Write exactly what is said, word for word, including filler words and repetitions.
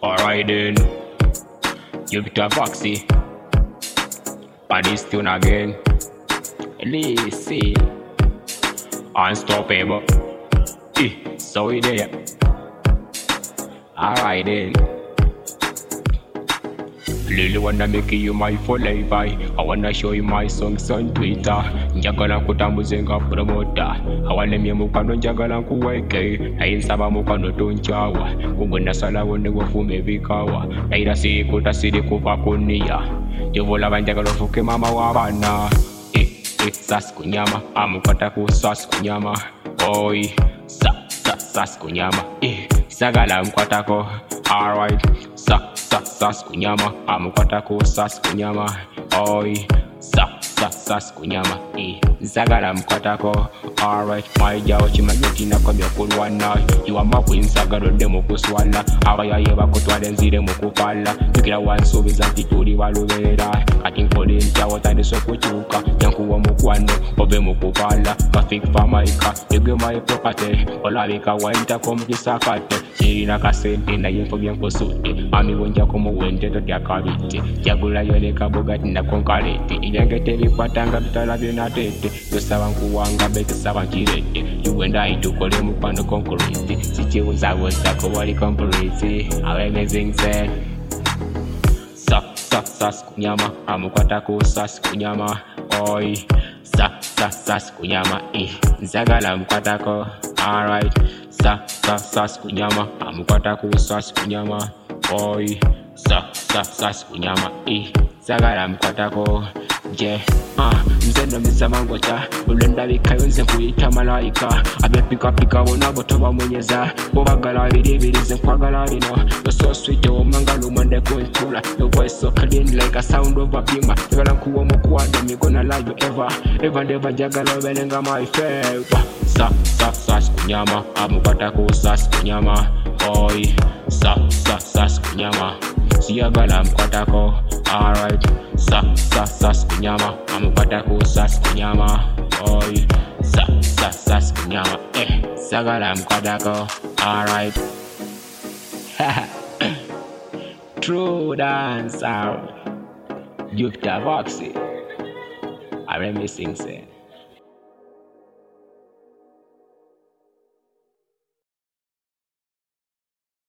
Alright then, you get a Foxy. But this tune again. Listen, unstoppable. Eh, so we there. Alright then. Really wanna make you my forever. I wanna show you my songs on Twitter. Njagala kutambuze nga promoter. Awalemye mukano njagala nkuweke. Naye nsaba mukano tonchawa. Kugwe nasalawo ne wafume bikawa. Naira sirikuta siri kuva kunia. Jovolaba njagala ofuke mama w'abaana. Eh, eh, sas kunyama. Amukwata ku sas kunyama. Oi, sa, sa, sas kunyama. Eh, sagala mkwatako. Alright, sa, sa, sas kunyama. Amukwatako sas kunyama. Oi, sa, sa, sas kunyama. Eh, sagala mkwatako. Alright, my jaw chimanyeti na komyo kulwana. You are my queen sagalo demo kuswala. Abayaye bakutwale nzire mukupala. Tukira wansubiza ntituli walubera. Kati nkole njawo tadiso kuchuka. Yankuwa mukwano, obe mukupala. Kafik famaika, yegwe my property. Olabika waita komkisakate. Chirina kasente na yinfo byankusute. Ami wonja kumuwende totya kabite. Jagula yoleka bugati na konkalete. Inyangete bikwatanga tutalabye na tete. Yosaba nkuwanga bete saba kirete. You and I tukole mukwano concrete. Sichiwuza wozako wali complete. Awe amazing said. Sa, sa, sas kunyama. Amukwatako sas kunyama. Oi, sa, sa, sas kunyama. Eh, nzagala mkwatako. Alright, sa, sa, sas kunyama. Amukwatako sas kunyama. Oi, sa, sa, sas kunyama. Eh, nzagala mkwatako. Je, ah, mzendo mizamangota. Ulenda bikayo nze nkuyita malayika. Abe pika pika wona botoba mwenyeza. Bobagala biri biri nze nkwagala bino. You're so sweet, oh mangalo mande kuntula. Your voice so clean like a sound of a beamer. Jagala nkuwa mukwado me gonna love you ever. Ever never jagala belenga my favor. Sa, sa, sas kunyama. Amukwatako sas kunyama. Oi, sa, sa, sas kunyama. Siyagala mkwatako. Alright, sa, sa, sas kunyama. Amukwatako sas kunyama. Oi, sa, sa, sas kunyama. Eh, sagala mkwatako. Alright. True dancer. Jupiter Foxy. I'm missing say.